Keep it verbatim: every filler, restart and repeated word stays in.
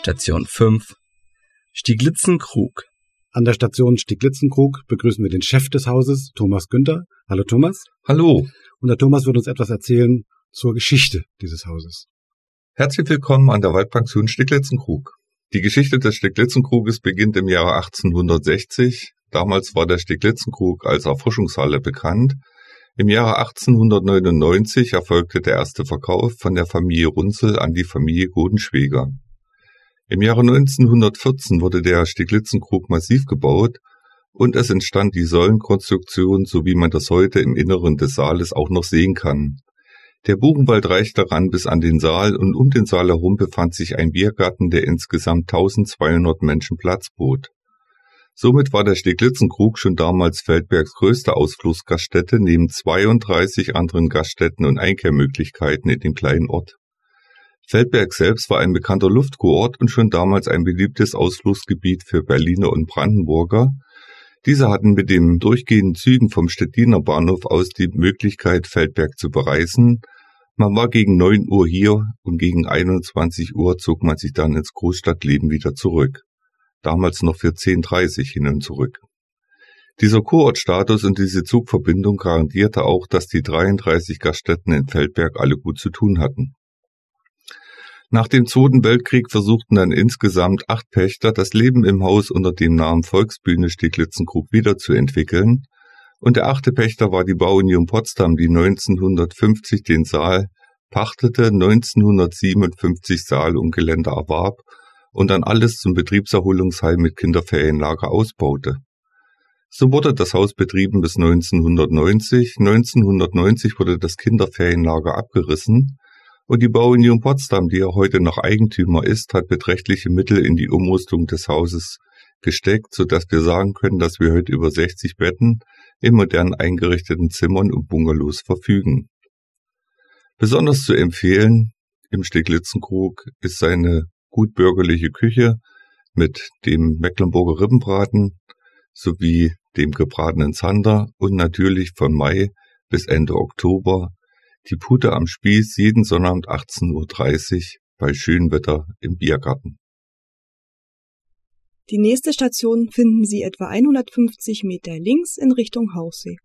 Station fünf Stieglitzen-Krug. An der Station Stieglitzen-Krug begrüßen wir den Chef des Hauses, Thomas Günther. Hallo Thomas. Hallo. Und der Thomas wird uns etwas erzählen zur Geschichte dieses Hauses. Herzlich willkommen an der Waldpension Stieglitzen-Krug. Die Geschichte des Stieglitzen-Kruges beginnt im Jahre achtzehnhundertsechzig. Damals war der Stieglitzen-Krug als Erfrischungshalle bekannt. Im Jahre achtzehnhundertneunundneunzig erfolgte der erste Verkauf von der Familie Runzel an die Familie Godenschweger. Im Jahre neunzehnhundertvierzehn wurde der Stieglitzen-Krug massiv gebaut und es entstand die Säulenkonstruktion, so wie man das heute im Inneren des Saales auch noch sehen kann. Der Buchenwald reicht daran bis an den Saal und um den Saal herum befand sich ein Biergarten, der insgesamt tausendzweihundert Menschen Platz bot. Somit war der Stieglitzen-Krug schon damals Feldbergs größte Ausflugsgaststätte neben zweiunddreißig anderen Gaststätten und Einkehrmöglichkeiten in dem kleinen Ort. Feldberg selbst war ein bekannter Luftkurort und schon damals ein beliebtes Ausflugsgebiet für Berliner und Brandenburger. Diese hatten mit den durchgehenden Zügen vom Stettiner Bahnhof aus die Möglichkeit, Feldberg zu bereisen. Man war gegen neun Uhr hier und gegen einundzwanzig Uhr zog man sich dann ins Großstadtleben wieder zurück. Damals noch für zehn Uhr dreißig hin und zurück. Dieser Kurortstatus und diese Zugverbindung garantierte auch, dass die dreiunddreißig Gaststätten in Feldberg alle gut zu tun hatten. Nach dem Zweiten Weltkrieg versuchten dann insgesamt acht Pächter, das Leben im Haus unter dem Namen Volksbühne Stieglitzen-Krug wiederzuentwickeln. Und der achte Pächter war die Bauunion Potsdam, die neunzehnhundertfünfzig den Saal pachtete, neunzehnhundertsiebenundfünfzig Saal und Gelände erwarb und dann alles zum Betriebserholungsheim mit Kinderferienlager ausbaute. So wurde das Haus betrieben bis neunzehnhundertneunzig. neunzehnhundertneunzig wurde das Kinderferienlager abgerissen. Und die Bauunion Potsdam, die ja heute noch Eigentümer ist, hat beträchtliche Mittel in die Umrüstung des Hauses gesteckt, sodass wir sagen können, dass wir heute über sechzig Betten in modern eingerichteten Zimmern und Bungalows verfügen. Besonders zu empfehlen im Stieglitzen-Krug ist seine gutbürgerliche Küche mit dem Mecklenburger Rippenbraten sowie dem gebratenen Zander und natürlich von Mai bis Ende Oktober die Pute am Spieß jeden Sonnabend achtzehn Uhr dreißig bei schönem Wetter im Biergarten. Die nächste Station finden Sie etwa hundertfünfzig Meter links in Richtung Haussee.